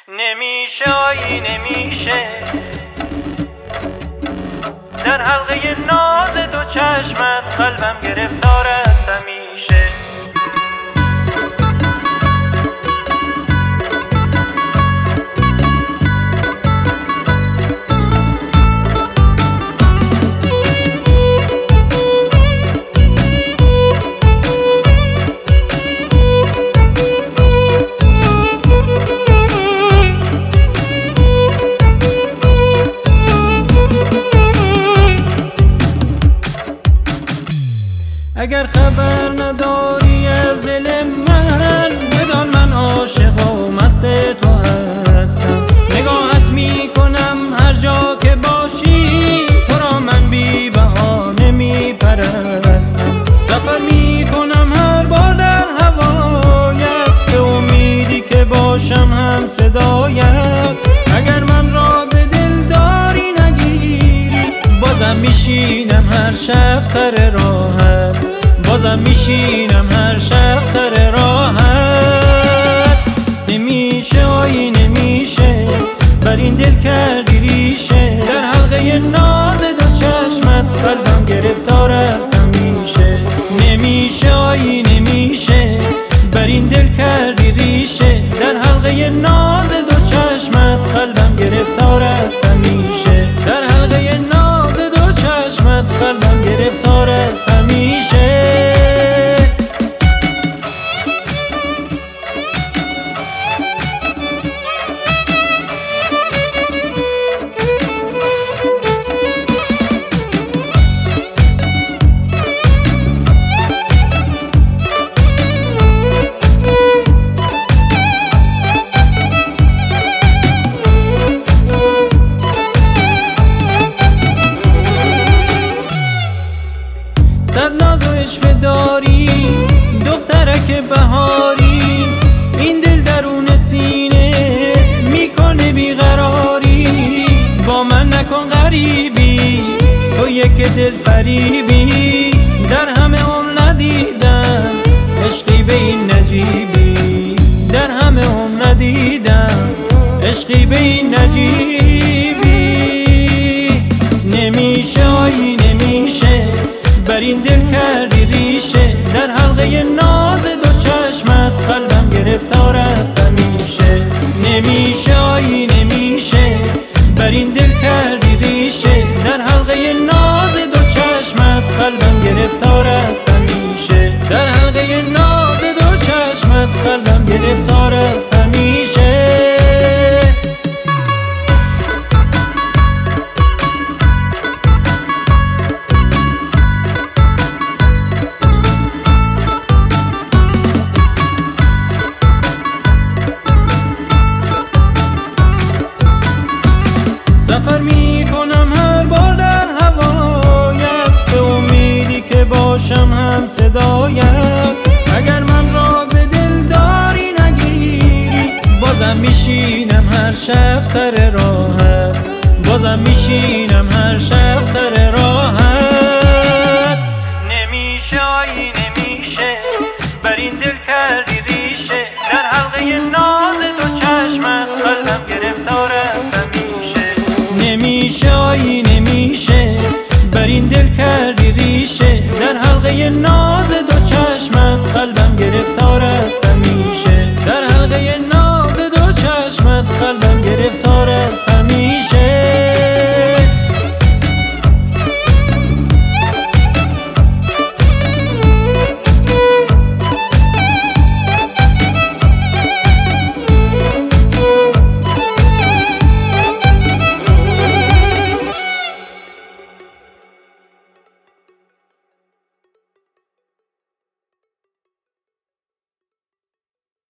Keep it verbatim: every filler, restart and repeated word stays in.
نمیشه آیی نمیشه در حلقه ناز دو چشمت قلبم گرفتار است همیشه. اگر خبر نداری از دل من، بدان من عاشق و مست تو هستم. نگاهت می کنم هر جا که باشی، تو را من بی بهانه می پرستم. سفر می کنم هر بار در هوایت، به امیدی که باشم هم صدایت. اگر من را به دل داری نگیری، بازم میشینم هر شب سر راهت، بازم میشینم هر شب سر راهت. نمیشه آیی نمیشه بر این دل کردی ریشه، در حلقه ناز دو چشمت قلبم گرفتار است همیشه. نمیشه آیی نمیشه بر این دل کردی ریشه، در حلقه ناز دو چشمت قلبم گرفتار است همیشه. در حلقه ناز دو چشمت قلبم گرفتار است همیشه. صد ناز و عشوه داری دخترک بهاری، این دل درون سینه میکنه بیقراری. با من نکن غریبی، تو یک دل فریبی، در همه عمر ندیدم عشقی به این نجیبی. در همه عمر ندیدم عشقی به این نجیبی. نمیشه آیی نمیشه بر این دل کردی ریشه، در حلقه ناز دو چشمت قلبم گرفتار است همیشه. نمیشه آیی نمیشه بر این دل کردی ریشه، در حلقه ناز دو چشمت قلبم گرفتار است همیشه. در حلقه ناز دو چشمت قلبم گرفتار است همیشه. سفر می کنم هر بار در هوایت، به امیدی که باشم هم صدایت. اگر من را به دل داری نگیری، بازم میشینم هر شب سر راهت، بازم میشینم هر شب سر راهت. نمیشه آیی نمیشه بر این دل کردی ریشه، در حلقه ناز دو چشمت قلبم گرفتار است همیشه. نمیشه آیی نمیشه بر این دل